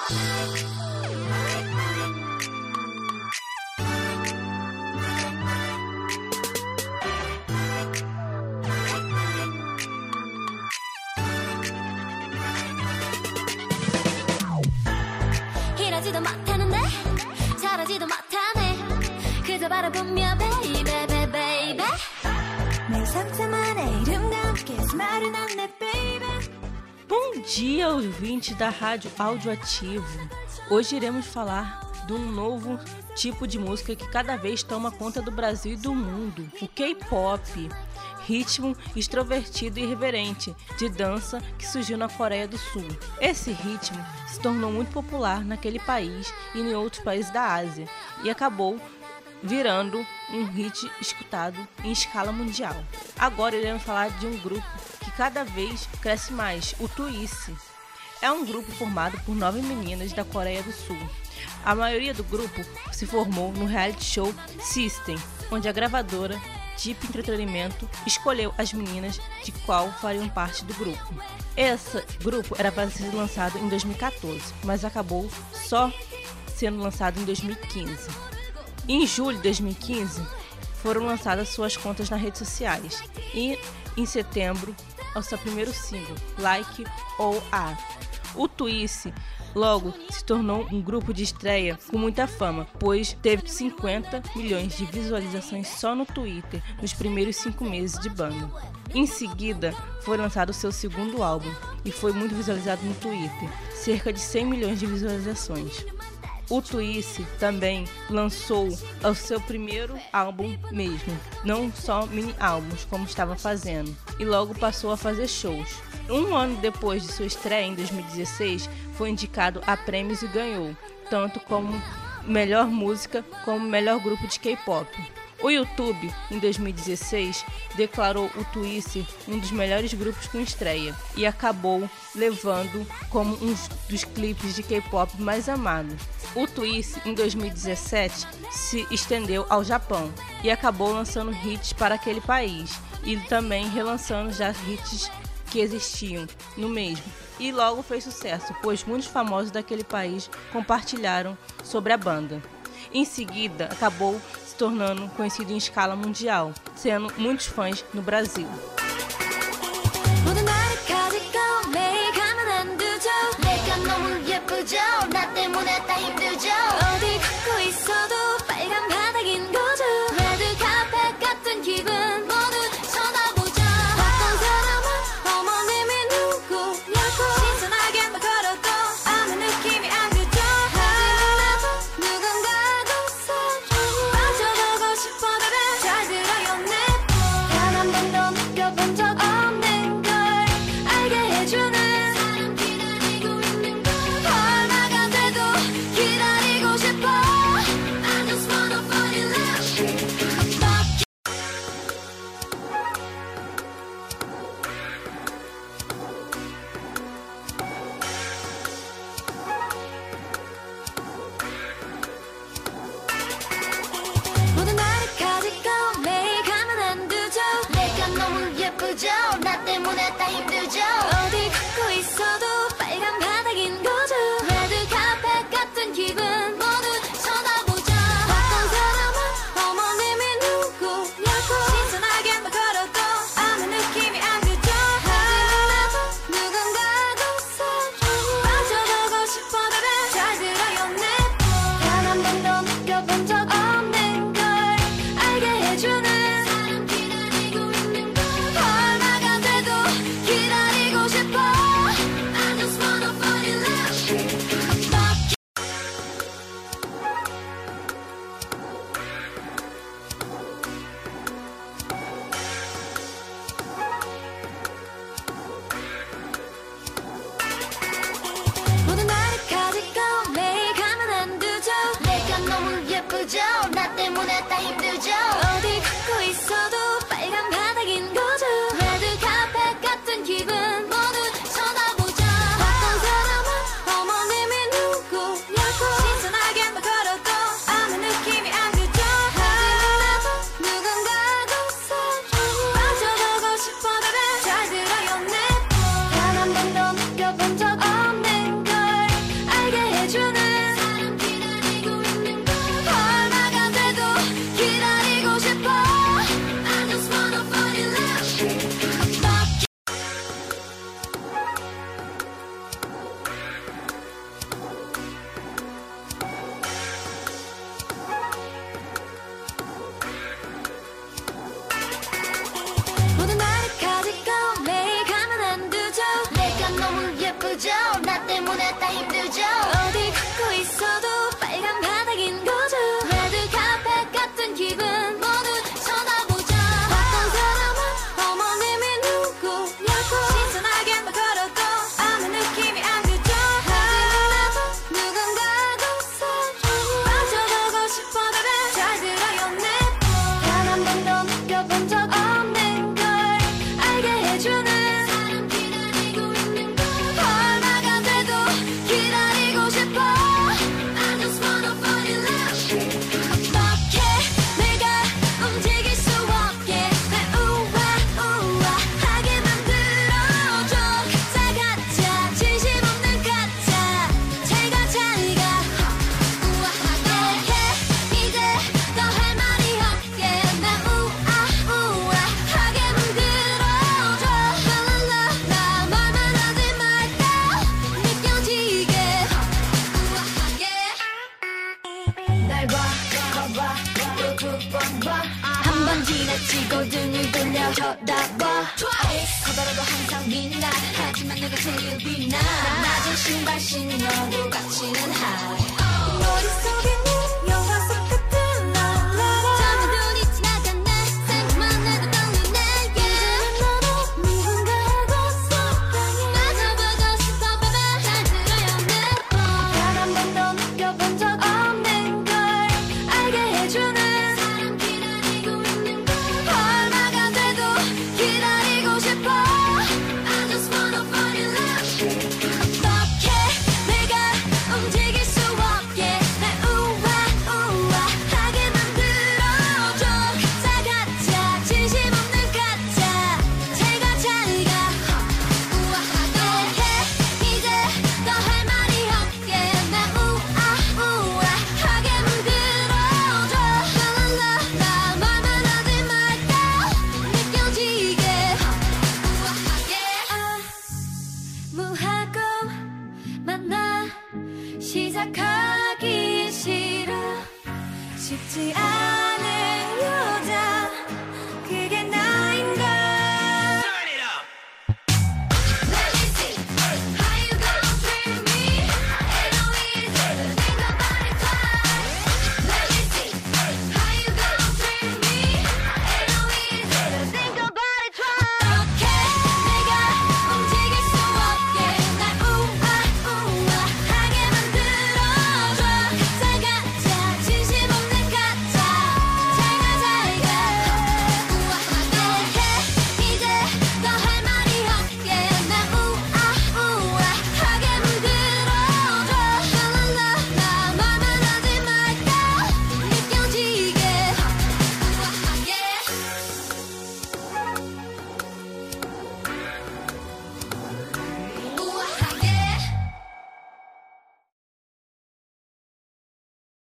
이러지도 못하는데 잘하지도 못하네 그저 바라보며 baby baby 내 상태만의 이름과 함께 스마일은 안내 baby. Bom dia, ouvintes da Rádio Audioativo. Hoje iremos falar de um novo tipo de música que cada vez toma conta do Brasil e do mundo, o K-pop. Ritmo extrovertido e irreverente de dança que surgiu na Coreia do Sul. Esse ritmo se tornou muito popular naquele país e em outros países da Ásia e acabou virando um hit escutado em escala mundial. Agora iremos falar de um grupo que cada vez cresce mais, o Twice. É um grupo formado por 9 meninas da Coreia do Sul. A maioria do grupo se formou no reality show System, onde a gravadora Deep Entretenimento escolheu as meninas de qual fariam parte do grupo. Esse grupo era para ser lançado em 2014, mas acabou só sendo lançado em 2015. Em julho de 2015, foram lançadas suas contas nas redes sociais e, em setembro, o seu primeiro single, Like ou A. O Twice logo se tornou um grupo de estreia com muita fama, pois teve 50 milhões de visualizações só no Twitter nos primeiros 5 meses de banda. Em seguida, foi lançado o seu segundo álbum e foi muito visualizado no Twitter, cerca de 100 milhões de visualizações. O Twice também lançou o seu primeiro álbum mesmo, não só mini-álbuns como estava fazendo, e logo passou a fazer shows. Um ano depois de sua estreia, em 2016, foi indicado a prêmios e ganhou, tanto como melhor música como melhor grupo de K-pop. O YouTube, em 2016, declarou o Twice um dos melhores grupos com estreia e acabou levando como um dos clipes de K-pop mais amados. O Twice, em 2017, se estendeu ao Japão e acabou lançando hits para aquele país e também relançando já hits que existiam no mesmo. E logo fez sucesso, pois muitos famosos daquele país compartilharam sobre a banda. Em seguida, acabou se tornando conhecido em escala mundial, sendo muitos fãs no Brasil. 나 때문에 다 힘들죠 어디 걷고 있어도 빨간 바닥인 거죠 레드 카펫 같은 기분 모두 쳐다보죠 어떤 사람은 어머님이 누구냐고 신선하게만 걸어도 아무 느낌이 안 들죠 하지만 나도 누군가도 사랑에 빠져보고 싶어 baby 잘 들어요 내 단 한 번도 느껴본 적 없는 걸 알게 해주는 나 때문에 다 힘들죠 어디 걷고 있어도 빨간 바닥인 거죠 레드 카펫 같은 기분 모두 쳐다보죠 어떤 사람은 어머님이 누구냐고 신선하게만 걸어도 아무 느낌이 안 들죠 하지만 나도 누군가도 사랑에 빠져보고 싶어 baby 잘 들어요 내 단 한 번도 느껴본 적 없는 걸 알게 해 부정 나 때문에 다 힘들죠 어디 걷고 있어도 빨간 바닥인 거죠 레드 카펫 같은 기분 모두 쳐다보죠 어떤 사람은 어머님이 누구냐고 신선하게만 걸어도 아무 느낌이 안 들죠 하지만 나도 누군가하고 사랑에 빠져보고 싶어 baby 잘 들어요 내 단 한 번도 느껴본 적 없는 걸 알게 해주는 사람 기다리고 있는 걸 얼마가 돼도 기다리고 싶어 I just wanna fall in love 어떻게 내가 움직일 수 없게 날 우아하게 만들어줘 가짜 가짜 진심 없는 가짜 제가 잘가 우아하게 해 이제 더 할 말이 없게 날 우아하게 만들어줘 랄랄라 말만 하지 말고 느껴지게 우아하게 날 봐, 봐봐, 또 두 번 봐. 한 번 지나치고 등을 돌려 쳐다봐. 커다라도 항상 빛나. 하지만 내가 제일 빛나. 낮은 신발 신어도 가치는 high. 머릿속에는 영화 속 같은 랄라라. 잠에 눈이 지나갔네. 생각만 해도 떨리네. 이제는 너도 누군가하고 사랑해. 빠져보고 싶어 baby. 잘 들어요 내 말. 단 한 번도 느껴본 적 없는 걸 알게 해주는 사람 기다리고 있는 걸 얼마가 돼도 기다리고 싶어 I just wanna fall in love 어떻게 내가 움직일 수 없게 날 우아하게 만들어줘 가짜 가짜 진심 없는 가짜 제가 잘가 우아하게 해 이제 더 할 말이 없게 날 우아하게 만들어줘 랄랄라 말만 하지 말고 느껴지게 우아하게 무하고 만나 시작하기 싫어 쉽지 않은